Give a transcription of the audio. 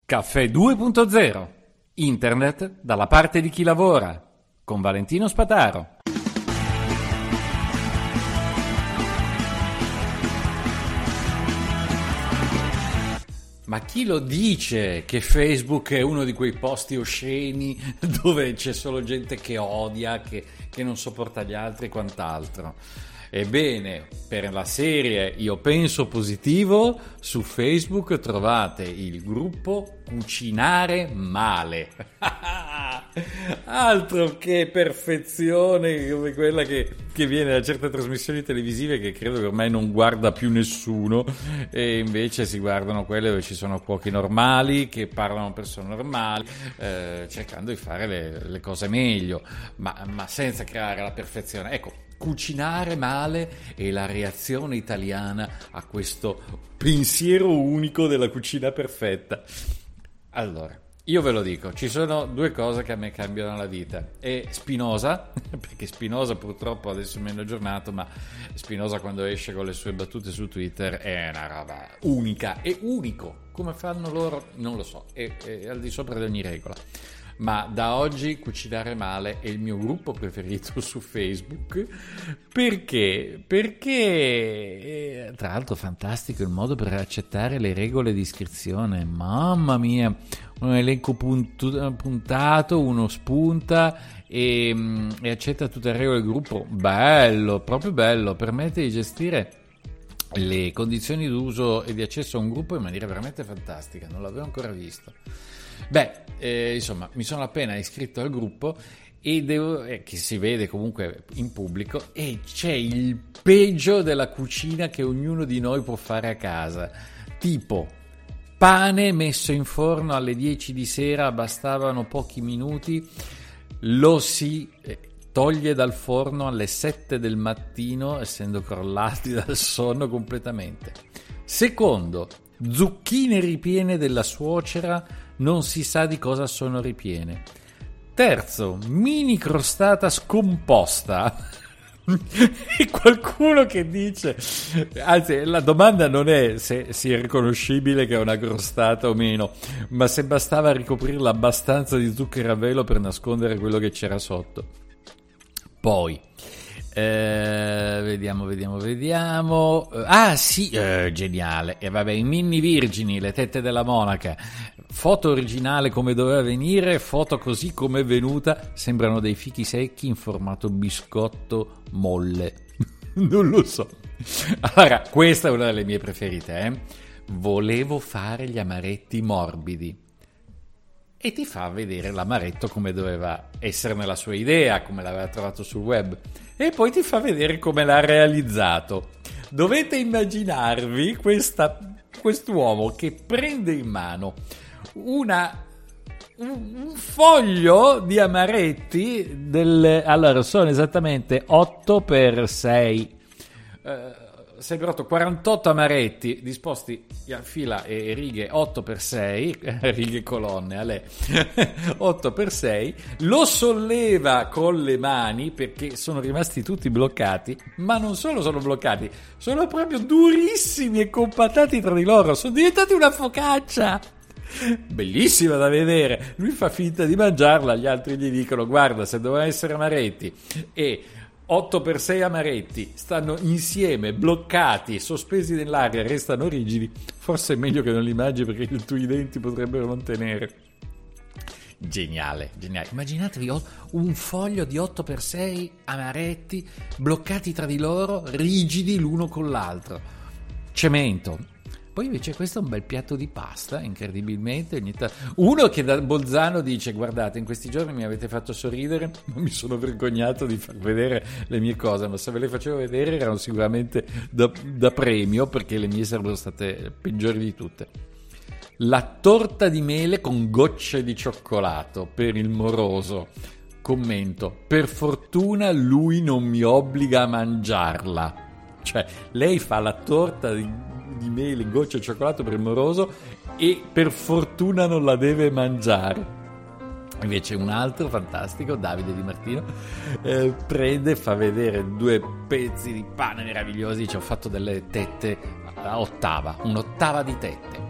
Caffè 2.0. Internet dalla parte di chi lavora. Con Valentino Spataro. Ma chi lo dice che Facebook è uno di quei posti osceni dove c'è solo gente che odia, che non sopporta gli altri e quant'altro? Ebbene, per la serie Io penso positivo, su Facebook trovate il gruppo Cucinare Male. Altro che perfezione come quella che viene da certe trasmissioni televisive che credo che ormai non guarda più nessuno, e invece si guardano quelle dove ci sono cuochi normali che parlano persone normali, cercando di fare le cose meglio, ma senza creare la perfezione. Ecco, Cucinare Male è la reazione italiana a questo pensiero unico della cucina perfetta. Allora, io ve lo dico, ci sono due cose che a me cambiano la vita. E Spinoza, perché Spinoza purtroppo adesso è meno aggiornato, ma Spinoza quando esce con le sue battute su Twitter è una roba unica, è unico. Come fanno loro? Non lo so, è al di sopra di ogni regola. Ma da oggi Cucinare Male è il mio gruppo preferito su Facebook. Perché? Perché tra l'altro fantastico il modo per accettare le regole di iscrizione. Mamma mia, un elenco puntato, uno spunta e accetta tutte le regole del gruppo. Bello, proprio bello, permette di gestire le condizioni d'uso e di accesso a un gruppo in maniera veramente fantastica. Non l'avevo ancora visto. Insomma, mi sono appena iscritto al gruppo e che si vede comunque in pubblico, e c'è il peggio della cucina che ognuno di noi può fare a casa, tipo pane messo in forno alle 10 di sera, bastavano pochi minuti, lo si toglie dal forno alle 7 del mattino essendo crollati dal sonno completamente. Secondo, zucchine ripiene della suocera, non si sa di cosa sono ripiene. Terzo, mini crostata scomposta. E qualcuno che dice, anzi la domanda non è se sia riconoscibile che è una crostata o meno, ma se bastava ricoprirla abbastanza di zucchero a velo per nascondere quello che c'era sotto. Poi vediamo. Ah sì, geniale. E vabbè, i mini virgini, le tette della monaca. Foto originale come doveva venire, foto così come è venuta. Sembrano dei fichi secchi in formato biscotto molle. Non lo so. Allora, questa è una delle mie preferite, Volevo fare gli amaretti morbidi. E ti fa vedere l'amaretto come doveva essere nella sua idea, come l'aveva trovato sul web, e poi ti fa vedere come l'ha realizzato. Dovete immaginarvi quest'uomo che prende in mano un foglio di amaretti allora sono esattamente 8x6, sarebbero 48 amaretti disposti a fila e righe 8x6, righe e colonne alle 8x6, lo solleva con le mani perché sono rimasti tutti bloccati, ma non solo sono bloccati, sono proprio durissimi e compattati tra di loro, sono diventati una focaccia. Bellissima da vedere. Lui fa finta di mangiarla, gli altri gli dicono: guarda, se dovevano essere amaretti e 8x6 amaretti stanno insieme, bloccati, sospesi nell'aria, restano rigidi, forse è meglio che non li mangi perché i tuoi denti potrebbero non tenere. Geniale. Immaginatevi un foglio di 8x6 amaretti bloccati tra di loro, rigidi l'uno con l'altro. Cemento. Poi invece questo è un bel piatto di pasta, incredibilmente. Uno che da Bolzano dice: guardate, in questi giorni mi avete fatto sorridere, ma mi sono vergognato di far vedere le mie cose, ma se ve le facevo vedere erano sicuramente da premio, perché le mie sarebbero state peggiori di tutte. La torta di mele con gocce di cioccolato per il moroso. Commento: per fortuna lui non mi obbliga a mangiarla. Cioè, lei fa la torta di mele, gocce di cioccolato per il moroso e per fortuna non la deve mangiare. Invece un altro fantastico, Davide Di Martino, prende e fa vedere 2 pezzi di pane meravigliosi. Ci ho fatto delle tette a ottava, un'ottava di tette.